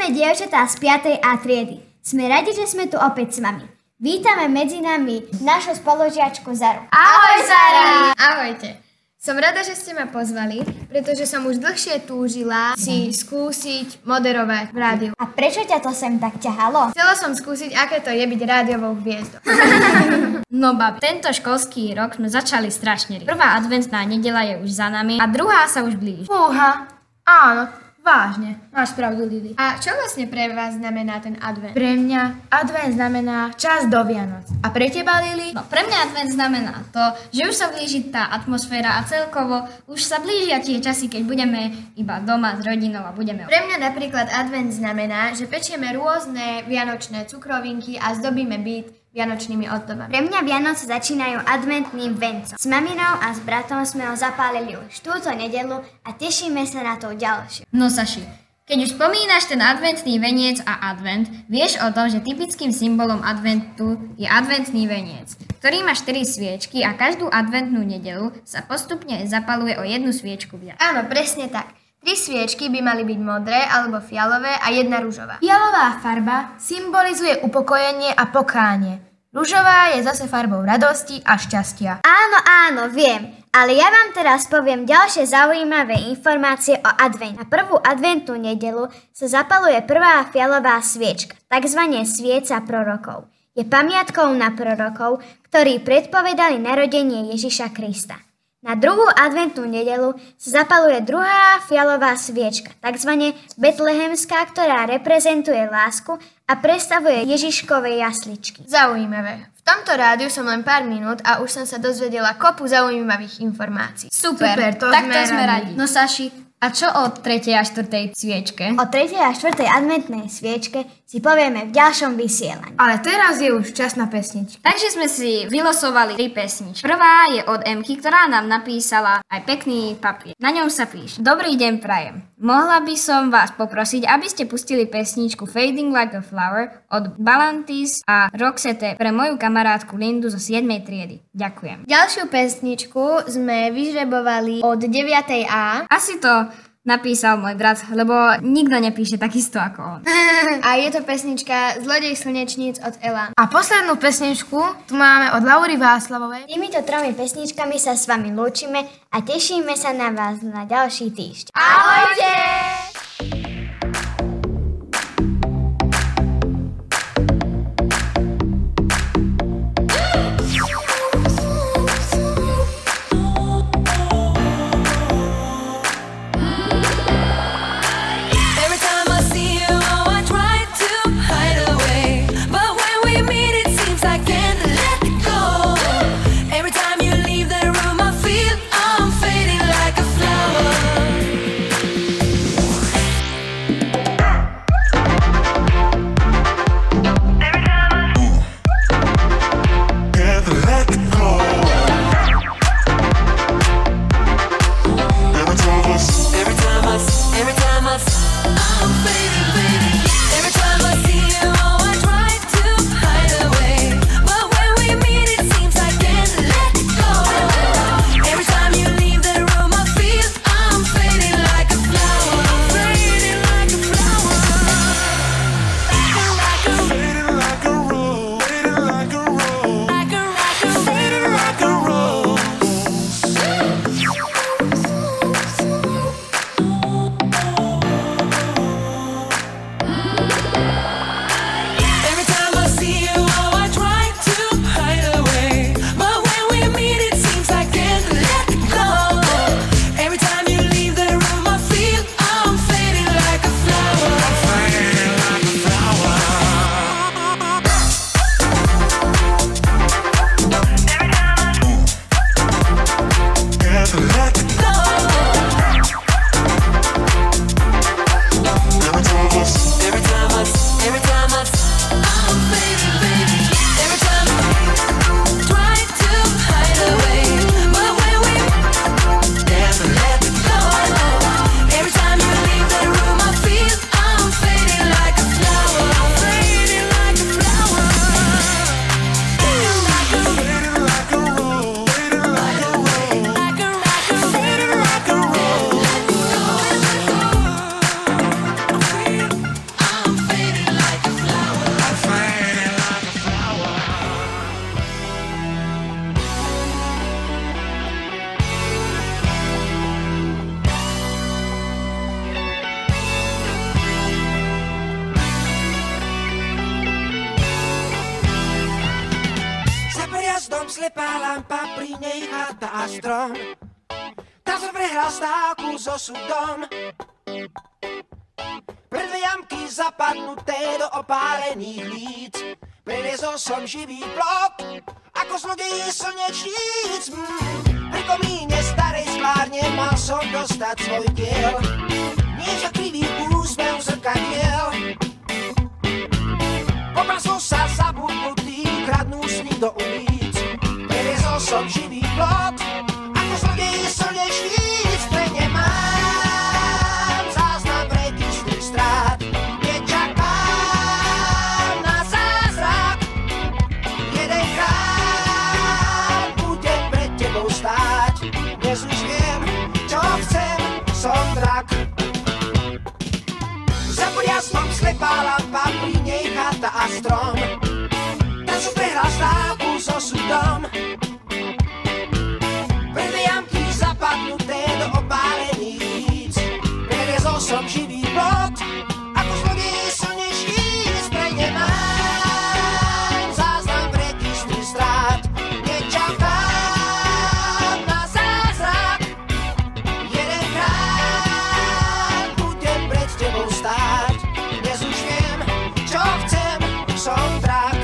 sme dievčatá z 5. A triedy. Sme radi, že sme tu opäť s vami. Vítame medzi nami našu spolužiačku Zaru. Ahoj Zara! Ahojte. Som rada, že ste ma pozvali, pretože som už dlhšie túžila si skúsiť moderovať v rádiu. A prečo ťa to sem tak ťahalo? Chcela som skúsiť, aké to je byť rádiovou hviezdou. No babi, tento školský rok sme začali strašne rýchlo. Prvá adventná nedeľa je už za nami a druhá sa už blíži. Fúha, áno, vážne, máš pravdu, Lili. A čo vlastne pre vás znamená ten advent? Pre mňa advent znamená čas do Vianoc. A pre teba, Lili? No pre mňa advent znamená to, že už sa blíži tá atmosféra a celkovo už sa blížia tie časy, keď budeme iba doma s rodinou a budeme... Pre mňa napríklad advent znamená, že pečieme rôzne vianočné cukrovinky a zdobíme byt vianočnými ozdobami. Pre mňa Vianoce začínajú adventným vencom. S maminou a s bratom sme ho zapálili už túto nedeľu a tešíme sa na to ďalšiu. No Saši, keď už spomínaš ten adventný veniec a advent, vieš o tom, že typickým symbolom adventu je adventný veniec, ktorý má 4 sviečky a každú adventnú nedeľu sa postupne zapaluje o jednu sviečku viac. Áno, presne tak. 3 sviečky by mali byť modré alebo fialové a jedna ružová. Fialová farba symbolizuje upokojenie a pokánie. Ružová je zase farbou radosti a šťastia. Áno, viem. Ale ja vám teraz poviem ďalšie zaujímavé informácie o advente. Na prvú adventnú nedeľu sa zapaluje prvá fialová sviečka, takzvané svieca prorokov. Je pamiatkou na prorokov, ktorí predpovedali narodenie Ježiša Krista. Na druhú adventnú nedeľu sa zapaluje druhá fialová sviečka, takzvané betlehemská, ktorá reprezentuje lásku a predstavuje Ježiškové jasličky. Zaujímavé. V tomto rádiu som len pár minút a už som sa dozvedela kopu zaujímavých informácií. Super, to sme radi. No Saši, a čo o 3. a 4. sviečke? O 3. a 4. adventnej sviečke si povieme v ďalšom vysielaní. Ale teraz je už čas na pesničku. Takže sme si vylosovali 3 pesničky. Prvá je od Emky, ktorá nám napísala aj pekný papier. Na ňom sa píše: Dobrý deň prajem. Mohla by som vás poprosiť, aby ste pustili pesničku Fading Like a Flower od Balantis a Roxette pre moju kamarátku Lindu zo 7. triedy. Ďakujem. Ďalšiu pesničku sme vyžrebovali od 9. A. Asi to napísal môj brat, lebo nikto nepíše takisto ako on. A je to pesnička Zlodej slnečníc od Elan. A poslednú pesničku tu máme od Laury Václavovej. Týmito 3 pesničkami sa s vami lúčime a tešíme sa na vás na ďalší týždeň. Ahojte! Slepá lampa, pri nej chata a strom. Tam som prehral stávku s osudom. Pre dve jamky zapadnuté do opálených líc. Preliezol som živý plot, ako zlodej slnečníc. Pri komíne starej sklárne mal som dostať svoj diel. Niečo krivý úsmev zrkadiel. Popral sa zabudnutý, kradnú sny do ulic. Preliezol som živý plot, ako zlodej slnečníc. Pre nemám záznam registrých strát. Nečakám na zázrak. Jedenkrát budem pred tebou stáť. Dnes už viem, čo chcem, som drak. Za podjaznom slepá lampa, pri nej chata a strom. Tam som prehral stávku s osudom. Pre dve jamky zapadnuté do opálených líc. Preliezol som živý plot, ako zlodej slnečníc. Pre nemám záznam v registri strát. Nečakám na zázrak. Jedenkrát budem pred tebou stáť. Dnes už viem, čo chcem, som drak.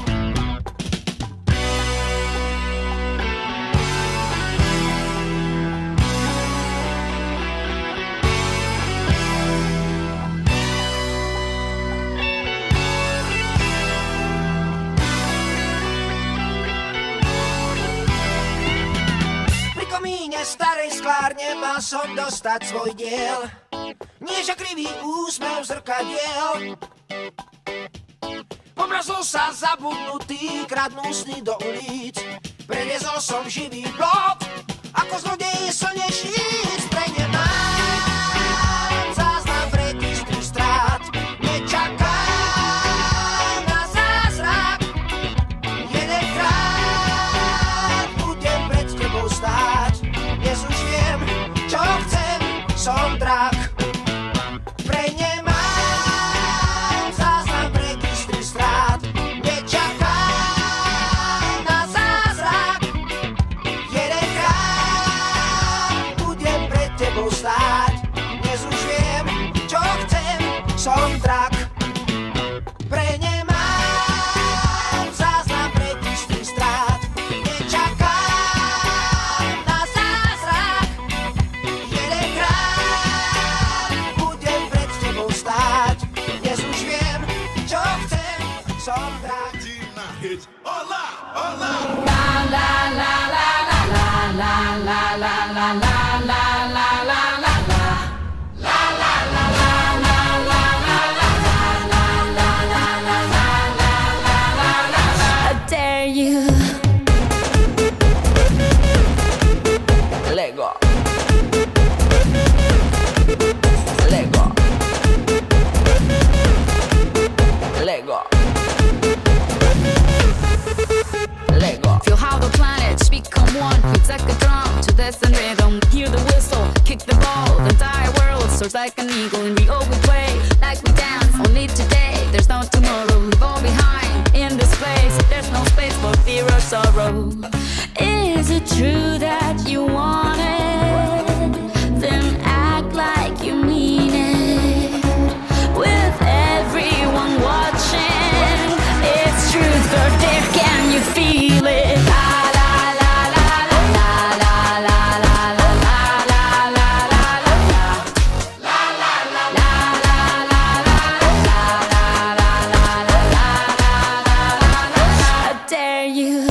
Pri komíne starej sklárne mal som dostať svoj diel. Nieža krivý úsmev zrkadiel. Pomrazol sa zabudnutý, kradnú sny do ulic. Preliezol som živý plot, ako zlodej slnečníc. Pre nemám záznam v registri strát. Nečakám na zázrak. Jedenkrát budem pred tebou stáť. Dnes už viem, čo chcem, som drak. Pre nemám záznam v registri strát. Nečakám na zázrak. Jedenkrát budem pred tebou stáť. Dnes už viem, čo chcem, som drak. Pre nemám záznam v registri strát. Nečakám na zázrak. Jedenkrát budem pred tebou stáť. Dnes už viem, čo chcem, som drak. Hola, hola. I dare you. Lego. Lego. Lego. Lego. Feel how the planets become one. It's like a drum to death and rhythm. Hear the whistle, kick the ball. The entire world soars like an eagle. And we all we play like we dance. Only today, there's no tomorrow. Leave all behind in this place. There's no space for fear or sorrow. Is it true that you want it? Then act like you mean it. With everyone watching, it's truth or dare. Can you feel it? La la la la la la la la la la la la I dare you.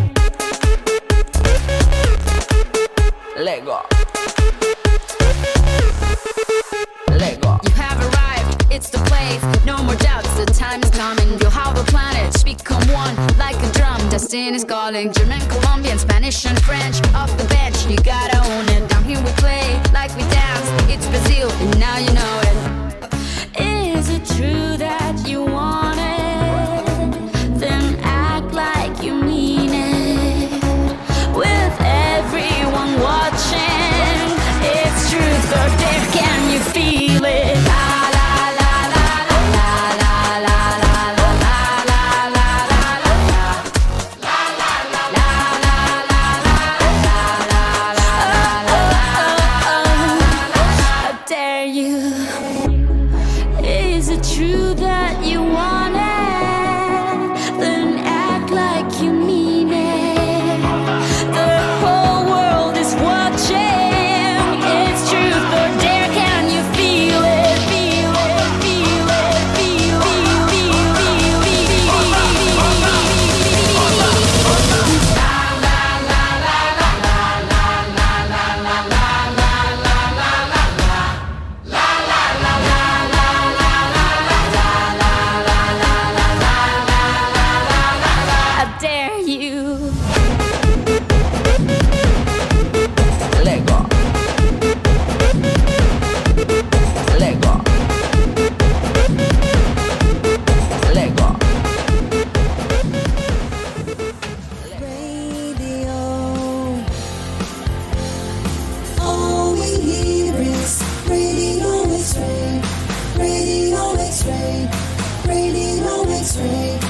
Lego. Lego. You have arrived, it's the place. No more doubts, the time is coming. Feel how the planets become one, like a drum. Destiny's calling. German, Colombian, Spanish and French. Off the bench, you gotta own it. Down here we play like we dance. It's Brazil, and now you know it. Is it true that you want it? Then act like you mean it. With everyone watching, it's truth or dare. Can you feel it? La la la la la la la la la la la la la la la la la la lights ring